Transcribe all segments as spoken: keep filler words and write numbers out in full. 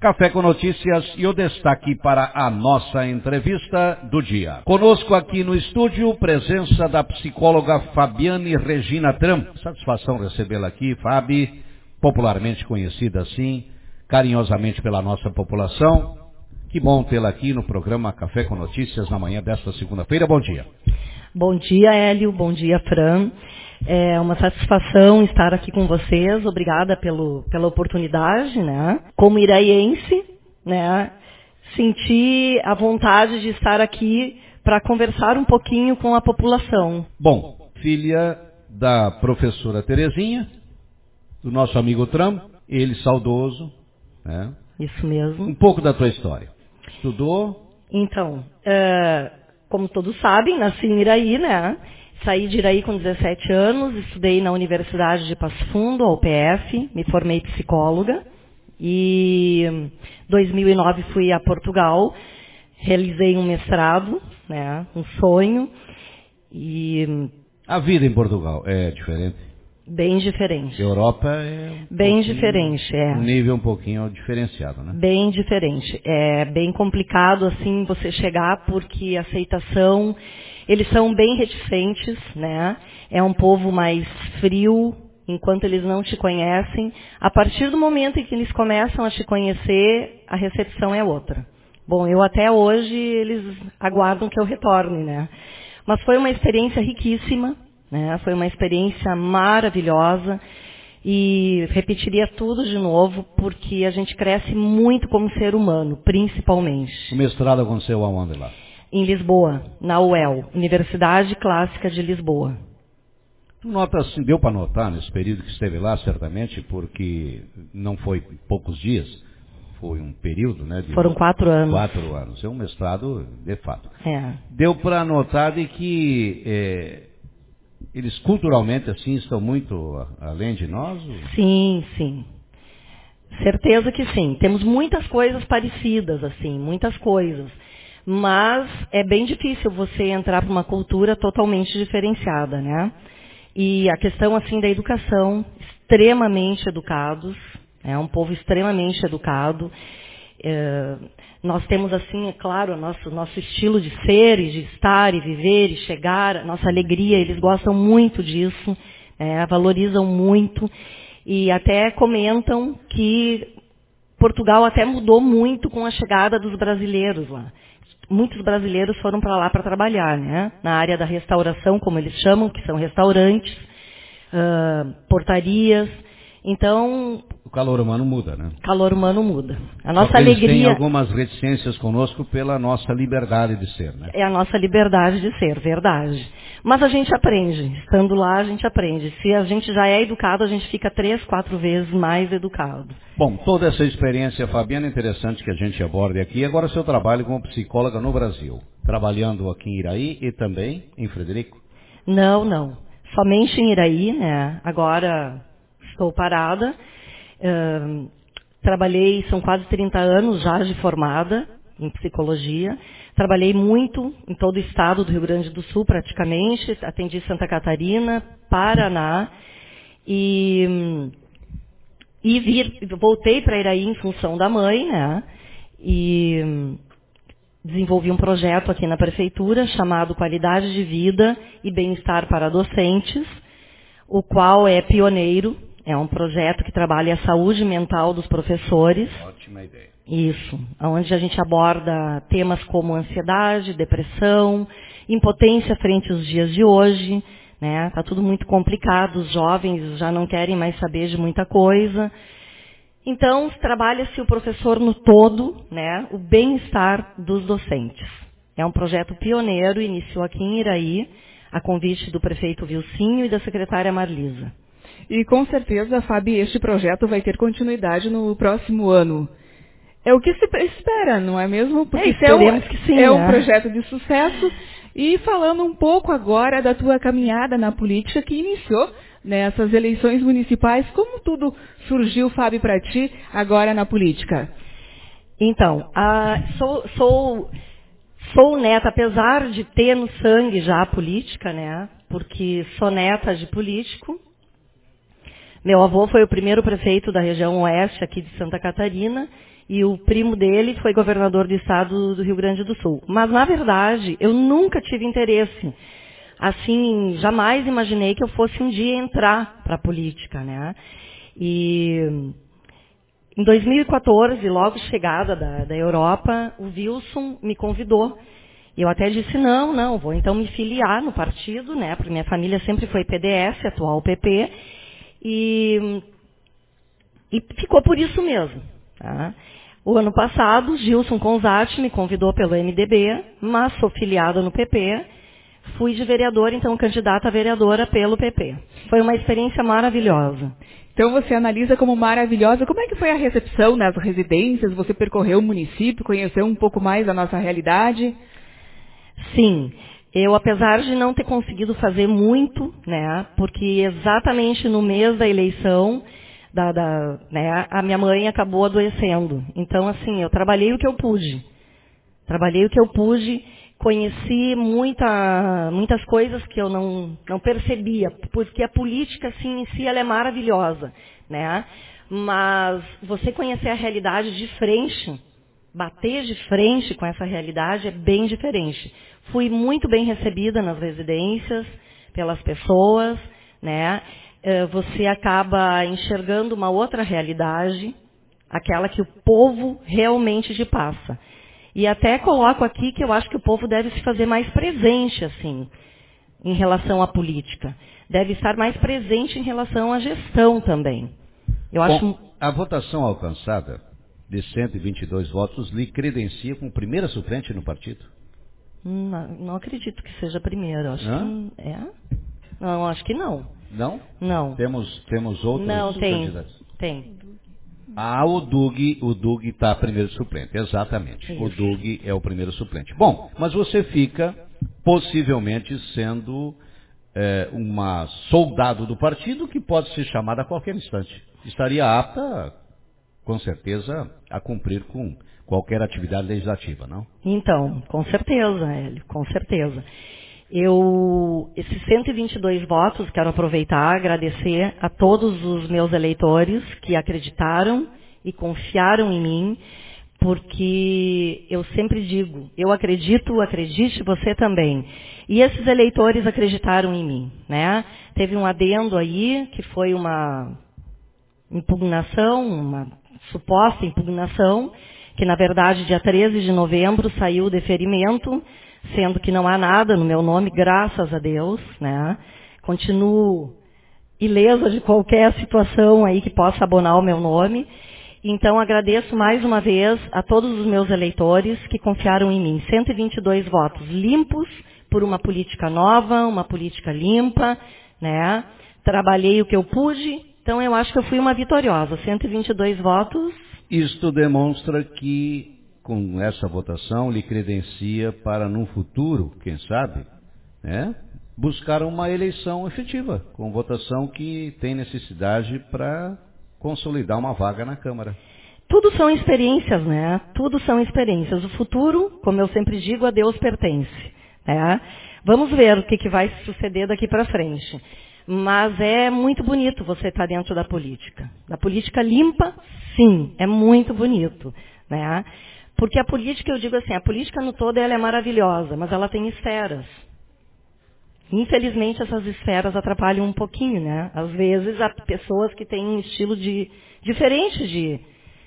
Café com Notícias e o destaque para a nossa entrevista do dia. Conosco aqui no estúdio, presença da psicóloga Fabiane Regina Tram. Satisfação recebê-la aqui, Fabi, popularmente conhecida assim, carinhosamente pela nossa população. Que bom tê-la aqui no programa Café com Notícias na manhã desta segunda-feira. Bom dia. Bom dia, Hélio. Bom dia, Fran. É uma satisfação estar aqui com vocês. Obrigada pelo, pela oportunidade, né? Como iraiense, né? Senti a vontade de estar aqui para conversar um pouquinho com a população. Bom, filha da professora Terezinha, do nosso amigo Tram, ele saudoso, né? Isso mesmo. Um pouco da tua história. Estudou? Então, uh, como todos sabem, nasci em Iraí, né? Saí de Iraí com dezessete anos, estudei na Universidade de Passo Fundo, a U P F, me formei psicóloga. E em dois mil e nove fui a Portugal, realizei um mestrado, né? Um sonho. E a vida em Portugal é diferente? Bem diferente. Europa é um bem diferente, é. Um nível um pouquinho diferenciado, né? Bem diferente. É bem complicado, assim, você chegar, porque a aceitação, eles são bem reticentes, né? É um povo mais frio, enquanto eles não te conhecem. A partir do momento em que eles começam a te conhecer, a recepção é outra. Bom, eu até hoje, eles aguardam que eu retorne, né? Mas foi uma experiência riquíssima. Né? Foi uma experiência maravilhosa e repetiria tudo de novo, porque a gente cresce muito como ser humano, principalmente. O mestrado aconteceu aonde lá? Em Lisboa, na U E L, Universidade Clássica de Lisboa. Tu nota, assim, deu para notar nesse período que esteve lá, certamente, porque não foi poucos dias, foi um período, né? De Foram quatro anos. Quatro anos, é um mestrado de fato. É. Deu para notar de que... É, eles culturalmente, assim, estão muito além de nós? Ou... Sim, sim. Certeza que sim. Temos muitas coisas parecidas, assim, muitas coisas. Mas é bem difícil você entrar para uma cultura totalmente diferenciada, né? E a questão, assim, da educação, extremamente educados, é um povo extremamente educado. É, nós temos, assim, é claro, nosso, nosso estilo de ser e de estar e viver e chegar, nossa alegria, eles gostam muito disso, é, valorizam muito e até comentam que Portugal até mudou muito com a chegada dos brasileiros lá. Muitos brasileiros foram para lá para trabalhar, né? Na área da restauração, como eles chamam, que são restaurantes, uh, portarias. Então... O calor humano muda, né? O calor humano muda. A nossa Só que eles alegria... têm algumas reticências conosco pela nossa liberdade de ser, né? É a nossa liberdade de ser, verdade. Mas a gente aprende. Estando lá, a gente aprende. Se a gente já é educado, a gente fica três, quatro vezes mais educado. Bom, toda essa experiência, Fabiana, é interessante que a gente aborde aqui. Agora, seu trabalho como psicóloga no Brasil. Trabalhando aqui em Iraí e também em Frederico? Não, não. Somente em Iraí, né? Agora estou parada. Uh, trabalhei, são quase trinta anos já de formada em psicologia. Trabalhei muito em todo o estado do Rio Grande do Sul, praticamente. Atendi Santa Catarina, Paraná. E, e vir, voltei para Iraí em função da mãe, né? E desenvolvi um projeto aqui na prefeitura chamado Qualidade de Vida e Bem-Estar para Docentes, o qual é pioneiro. É um projeto que trabalha a saúde mental dos professores. Ótima ideia. Isso, onde a gente aborda temas como ansiedade, depressão, impotência frente aos dias de hoje. Né? Tá tudo muito complicado, os jovens já não querem mais saber de muita coisa. Então, trabalha-se o professor no todo, né? O bem-estar dos docentes. É um projeto pioneiro, iniciou aqui em Iraí, a convite do prefeito Vilcinho e da secretária Marlisa. E com certeza, Fabi, este projeto vai ter continuidade no próximo ano. É o que se espera, não é mesmo? Porque é, esperemos é um, que sim, é um né? projeto de sucesso. E falando um pouco agora da tua caminhada na política que iniciou nessas eleições municipais, como tudo surgiu, Fabi, para ti agora na política? Então, a, sou, sou, sou neta, apesar de ter no sangue já a política, né? Porque sou neta de político. Meu avô foi o primeiro prefeito da região oeste aqui de Santa Catarina e o primo dele foi governador do estado do Rio Grande do Sul. Mas, na verdade, eu nunca tive interesse. Assim, jamais imaginei que eu fosse um dia entrar para a política, né? E em dois mil e quatorze, logo chegada da, da Europa, o Wilson me convidou. Eu até disse, não, não, vou então me filiar no partido, né? Porque minha família sempre foi P D S, atual P P, e, e ficou por isso mesmo. Tá? O ano passado, Gilson Conzatti me convidou pelo M D B, mas sou filiada no P P, fui de vereadora, então candidata a vereadora pelo P P. Foi uma experiência maravilhosa. Então você analisa como maravilhosa. Como é que foi a recepção nas residências? Você percorreu o município, conheceu um pouco mais da nossa realidade? Sim, eu apesar de não ter conseguido fazer muito, né, porque exatamente no mês da eleição, da, da, né, a minha mãe acabou adoecendo. Então, assim, eu trabalhei o que eu pude. Trabalhei o que eu pude, conheci muita, muitas coisas que eu não, não percebia, porque a política, assim, em si, ela é maravilhosa, né? Mas você conhecer a realidade de frente, bater de frente com essa realidade é bem diferente. Fui muito bem recebida nas residências, pelas pessoas, né? Você acaba enxergando uma outra realidade, aquela que o povo realmente te passa. E até coloco aqui que eu acho que o povo deve se fazer mais presente, assim, em relação à política. Deve estar mais presente em relação à gestão também. Eu acho... Bom, a votação alcançada de cento e vinte e dois votos lhe credencia como primeira suplente no partido? Não, não acredito que seja a primeira. Acho Não? que é? Não, acho que não. Não? Não. Temos, temos outros não, tem, candidatos? Tem. Ah, o Dug, o Dug está primeiro suplente, exatamente. Isso. O Dug é o primeiro suplente. Bom, mas você fica possivelmente sendo é, uma soldado do partido que pode ser chamada a qualquer instante. Estaria apta, com certeza, a cumprir com qualquer atividade legislativa, não? Então, com certeza, Hélio, com certeza. Eu, esses cento e vinte e dois votos, quero aproveitar, agradecer a todos os meus eleitores que acreditaram e confiaram em mim, porque eu sempre digo, eu acredito, acredite você também. E esses eleitores acreditaram em mim, né? Teve um adendo aí, que foi uma impugnação, uma suposta impugnação, que na verdade dia treze de novembro saiu o deferimento, sendo que não há nada no meu nome, graças a Deus, né? Continuo ilesa de qualquer situação aí que possa abonar o meu nome. Então agradeço mais uma vez a todos os meus eleitores que confiaram em mim. cento e vinte e dois votos limpos por uma política nova, uma política limpa, né? Trabalhei o que eu pude, então eu acho que eu fui uma vitoriosa. cento e vinte e dois votos. Isto demonstra que com essa votação lhe credencia para, num futuro, quem sabe, né, buscar uma eleição efetiva, com votação que tem necessidade para consolidar uma vaga na Câmara. Tudo são experiências, né? Tudo são experiências. O futuro, como eu sempre digo, a Deus pertence, né? Vamos ver o que, que vai suceder daqui para frente. Mas é muito bonito você estar dentro da política. Da política limpa, sim, é muito bonito, né? Porque a política, eu digo assim, a política no todo ela é maravilhosa, mas ela tem esferas. Infelizmente, essas esferas atrapalham um pouquinho, né? Às vezes, há pessoas que têm um estilo de, diferente de,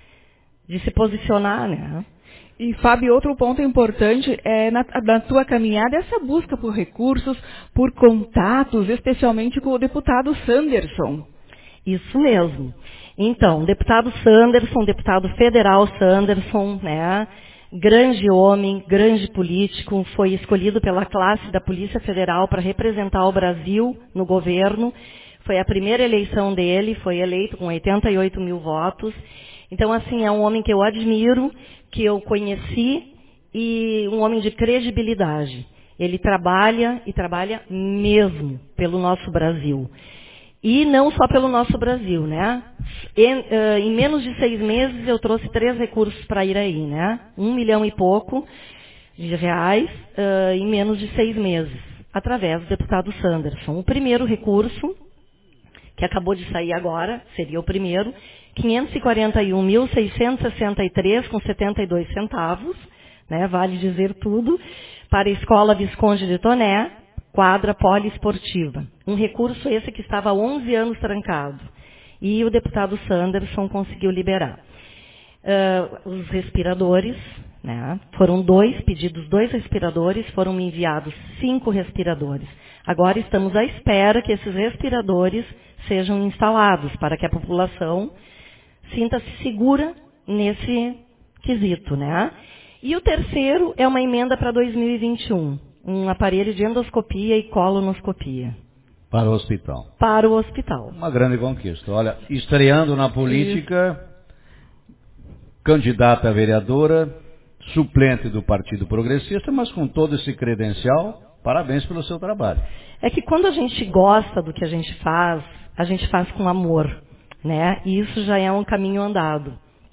de se posicionar, né? E, Fábio, outro ponto importante é na, na tua caminhada, essa busca por recursos, por contatos, especialmente com o deputado Sanderson. Isso mesmo. Então, deputado Sanderson, deputado federal Sanderson, né, grande homem, grande político, foi escolhido pela classe da Polícia Federal para representar o Brasil no governo. Foi a primeira eleição dele, foi eleito com oitenta e oito mil votos. Então, assim, é um homem que eu admiro, que eu conheci, e um homem de credibilidade. Ele trabalha, e trabalha mesmo, pelo nosso Brasil. E não só pelo nosso Brasil, né? Em, uh, em menos de seis meses eu trouxe três recursos para Iraí, né? Um milhão e pouco de reais uh, em menos de seis meses, através do deputado Sanderson. O primeiro recurso, que acabou de sair agora, seria o primeiro, quinhentos e quarenta e um mil, seiscentos e sessenta e três reais com setenta e dois centavos, né, vale dizer tudo, para a Escola Visconde de Toné, quadra poliesportiva. Um recurso esse que estava há onze anos trancado. E o deputado Sanderson conseguiu liberar. Uh, os respiradores, né, foram dois pedidos, dois respiradores, foram me enviados cinco respiradores. Agora estamos à espera que esses respiradores sejam instalados para que a população sinta-se segura nesse quesito, né? E o terceiro é uma emenda para dois mil e vinte e um, um aparelho de endoscopia e colonoscopia. Para o hospital. Para o hospital. Uma grande conquista. Olha, estreando na política, isso. Candidata a vereadora, suplente do Partido Progressista, mas com todo esse credencial, parabéns pelo seu trabalho. É que quando a gente gosta do que a gente faz, a gente faz com amor, né? E isso já é um caminho andado.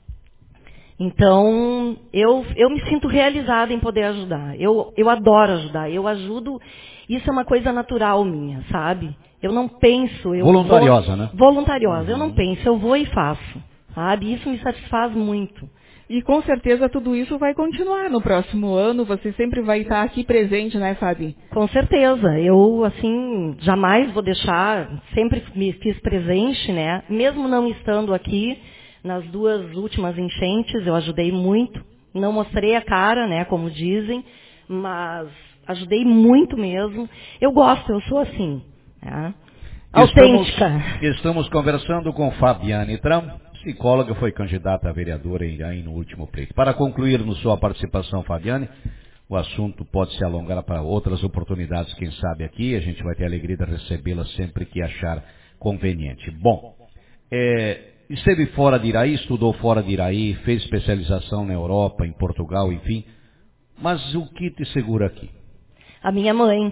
Então, eu, eu me sinto realizada em poder ajudar. Eu, eu adoro ajudar. Eu ajudo. Isso é uma coisa natural minha, sabe? Eu não penso. Eu voluntariosa, vou, né? Voluntariosa. Uhum. Eu não penso. Eu vou e faço. Sabe? Isso me satisfaz muito. E com certeza tudo isso vai continuar no próximo ano. Você sempre vai estar aqui presente, né, Fabi? Com certeza. Eu, assim, jamais vou deixar. Sempre me fiz presente, né? Mesmo não estando aqui. Nas duas últimas enchentes, eu ajudei muito. Não mostrei a cara, né, como dizem, mas ajudei muito mesmo. Eu gosto, eu sou assim, né? Autêntica. Estamos, estamos conversando com Fabiane Tram, psicóloga, foi candidata a vereadora aí no último pleito. Para concluirmos sua participação, Fabiane, o assunto pode se alongar para outras oportunidades, quem sabe aqui, a gente vai ter a alegria de recebê-la sempre que achar conveniente. Bom, é... esteve fora de Iraí, estudou fora de Iraí, fez especialização na Europa, em Portugal, enfim. Mas o que te segura aqui? A minha mãe.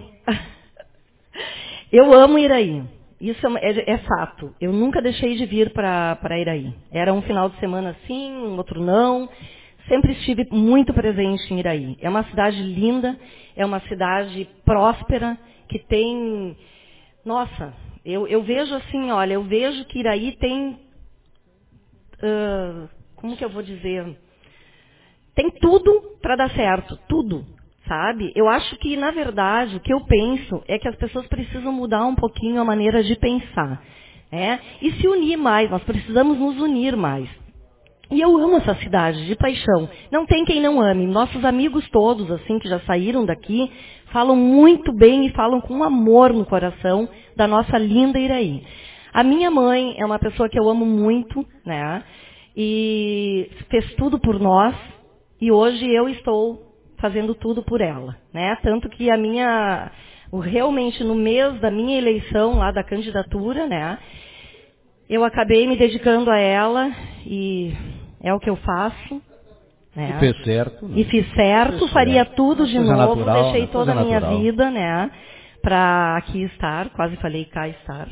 Eu amo Iraí. Isso é, é fato. Eu nunca deixei de vir para Iraí. Era um final de semana sim, um outro não. Sempre estive muito presente em Iraí. É uma cidade linda, é uma cidade próspera, que tem... Nossa, eu, eu vejo assim, olha, eu vejo que Iraí tem... Uh, como que eu vou dizer? Tem tudo para dar certo, tudo, sabe? Eu acho que, na verdade, o que eu penso é que as pessoas precisam mudar um pouquinho a maneira de pensar, né? E se unir mais, nós precisamos nos unir mais. E eu amo essa cidade, de paixão. Não tem quem não ame. Nossos amigos todos, assim, que já saíram daqui, falam muito bem e falam com amor no coração da nossa linda Iraí. A minha mãe é uma pessoa que eu amo muito, né? E fez tudo por nós. E hoje eu estou fazendo tudo por ela, né? Tanto que a minha, realmente no mês da minha eleição lá da candidatura, né? Eu acabei me dedicando a ela e é o que eu faço. Né? E fez certo. Né? E fiz certo, fez faria certo. tudo de Coisa novo, natural, deixei né? toda a minha natural. vida, né? Para aqui estar, quase falei cá estar.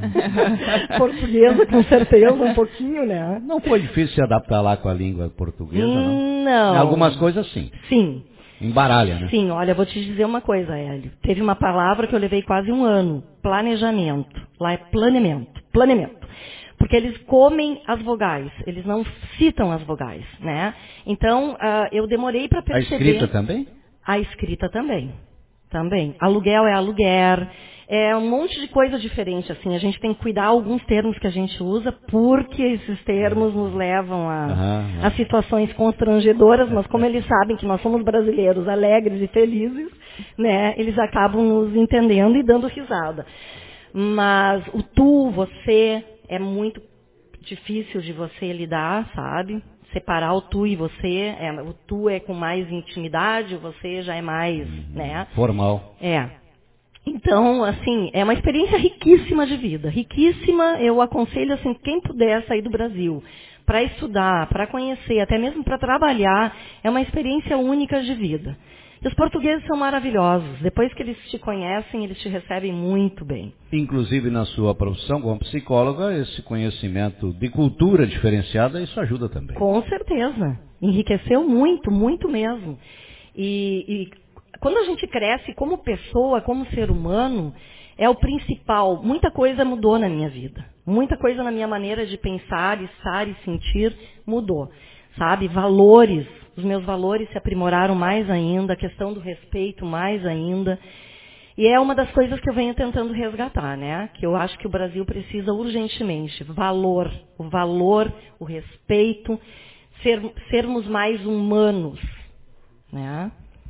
Portuguesa, com certeza, um pouquinho, né? Não foi difícil se adaptar lá com a língua portuguesa, não? Não. Em algumas coisas, sim. Sim. Embaralha, né? Sim, olha, eu vou te dizer uma coisa, Hélio. Teve uma palavra que eu levei quase um ano. Planejamento. Lá é planeamento. Planeamento. Porque eles comem as vogais, eles não citam as vogais, né? Então, uh, eu demorei para perceber... A escrita também? A escrita também. Também. Aluguel é aluguer. É um monte de coisa diferente, assim. A gente tem que cuidar alguns termos que a gente usa, porque esses termos nos levam a, uhum. a situações constrangedoras, mas como eles sabem que nós somos brasileiros alegres e felizes, né, eles acabam nos entendendo e dando risada. Mas o tu, você, é muito difícil de você lidar, sabe? Separar o tu e você, é, o tu é com mais intimidade, o você já é mais, uhum, né? Formal. É. Então, assim, é uma experiência riquíssima de vida, riquíssima. Eu aconselho, assim, quem puder sair do Brasil para estudar, para conhecer, até mesmo para trabalhar, é uma experiência única de vida. E os portugueses são maravilhosos. Depois que eles te conhecem, eles te recebem muito bem. Inclusive, na sua profissão como psicóloga, esse conhecimento de cultura diferenciada, isso ajuda também. Com certeza. Enriqueceu muito, muito mesmo. E, e quando a gente cresce como pessoa, como ser humano, é o principal. Muita coisa mudou na minha vida. Muita coisa na minha maneira de pensar, estar e sentir mudou. Sabe? Valores. Os meus valores se aprimoraram mais ainda. A questão do respeito mais ainda. E é uma das coisas que eu venho tentando resgatar, né? Que eu acho que o Brasil precisa urgentemente. Valor. O valor, o respeito. Ser, sermos mais humanos. Né?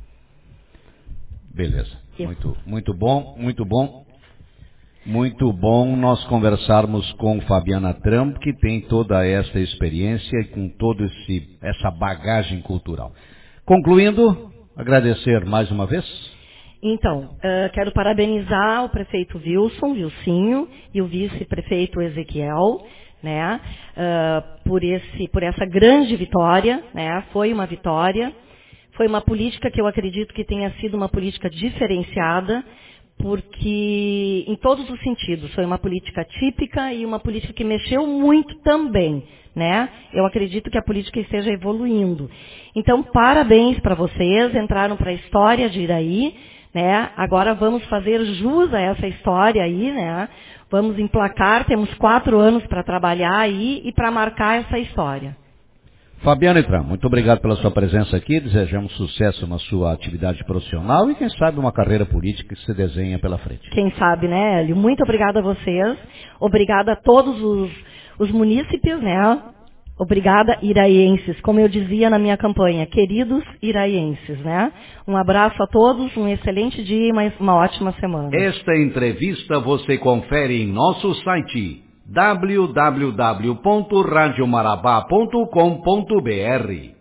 Beleza. Muito, muito bom, muito bom. Muito bom nós conversarmos com Fabiana Trump, que tem toda essa experiência e com toda essa bagagem cultural. Concluindo, agradecer mais uma vez. Então, uh, quero parabenizar o prefeito Wilson, Wilcinho, e o vice-prefeito Ezequiel, né, uh, por, esse, por essa grande vitória, né, foi uma vitória, foi uma política que eu acredito que tenha sido uma política diferenciada, porque em todos os sentidos, foi uma política típica e uma política que mexeu muito também, né? Eu acredito que a política esteja evoluindo. Então, parabéns para vocês, entraram para a história de Iraí, né? Agora vamos fazer jus a essa história aí, né? Vamos emplacar, temos quatro anos para trabalhar aí e para marcar essa história. Fabiana Trump, muito obrigado pela sua presença aqui, desejamos sucesso na sua atividade profissional e quem sabe uma carreira política que se desenha pela frente. Quem sabe, né, Hélio? Muito obrigada a vocês, obrigada a todos os, os munícipes, né? Obrigada, iraienses, como eu dizia na minha campanha, queridos iraienses, né? Um abraço a todos, um excelente dia e uma, uma ótima semana. Esta entrevista você confere em nosso site w w w ponto rádio marabá ponto com ponto b r.